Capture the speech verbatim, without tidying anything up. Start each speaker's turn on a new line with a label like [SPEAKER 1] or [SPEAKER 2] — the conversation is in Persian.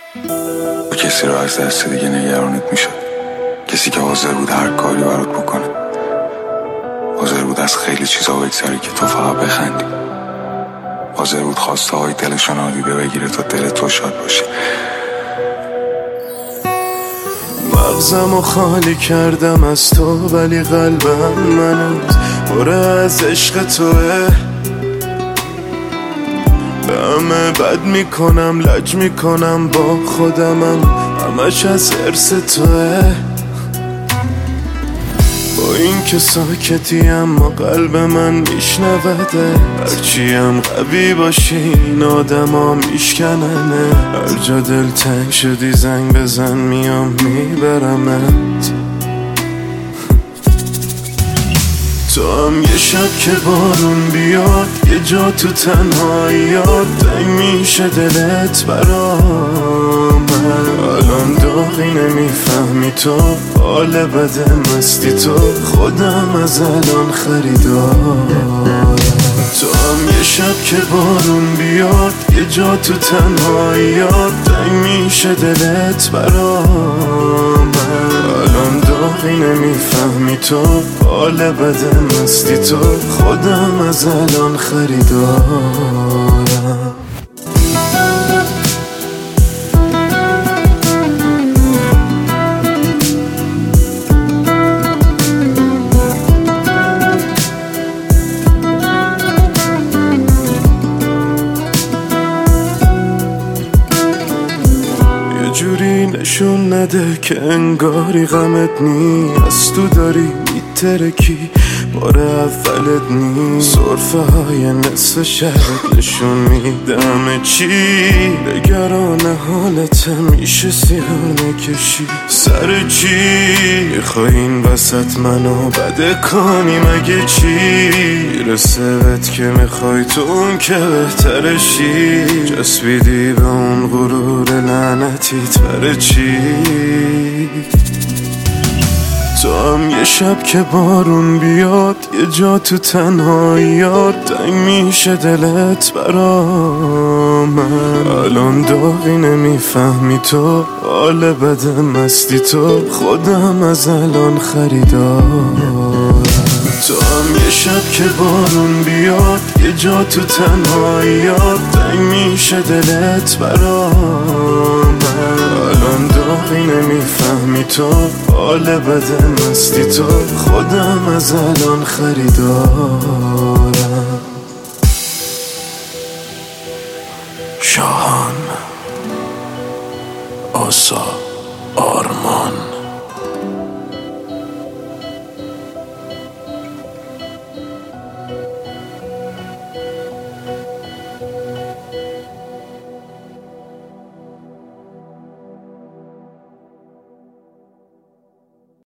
[SPEAKER 1] با کسی رو از دست دیگه نگرانت میشد، کسی که حاضر بود هر کاری برات بکنه، حاضر بود از خیلی چیزا بگذری که تو فقط بخندی، حاضر بود خواسته های دلشو نادیده بگیره تا دل تو شاد باشه.
[SPEAKER 2] مغزمو خالی کردم از تو، ولی قلبم منوز پر از عشق توه. به همه بد میکنم، لج میکنم با خودمم، همش از حرص توه. با این که ساکتی اما قلب من میشنوده، هرچی هم قوی باشی این آدم ها میشکننه. هر جا دل تنگ شدی زنگ بزن، میام میبرمت. تو هم یه شب که بارون بیاد، یه جا تو تنهاییات تنگ میشه دلت برام. الان داغی نمیفهمی تو، حال بد مستی تو، خودم از الان خریدارم. تو هم یه شب که بارون بیاد، یه جا تو تنهاییات تنگ میشه دلت برام. الان داغی نمیفهمی تو، حال بد مستی تو، خودم از الان خریدارم. جوری نشون نده که انگاری غمت نی، از تو داری میترکی بار اولت نی. صرفه های نصف شهرت نشون میدم چی، نگران حالت میشه سیاه نکشی. سر چی میخوای این وسط منو بده کنی؟ مگه چی رسه بهت که میخوای تو اون که بهترشی؟ جسبیدی به اون غرور لعنتیت برای چی؟ تو هم یه شب که بارون بیاد، یه جا تو تنهاییات تنگ میشه دلت برام. الان داغی نمیفهمی تو، حال بد مستی تو، خودم از الان خریدارم. تو هم یه شب که بارون بیاد، یه جا تو تنهاییات تنگ میشه دلت برام. الان داغی نمیفهمی تو، حال بد مستی تو، خودم از الان خریدارم. شاهان آسا.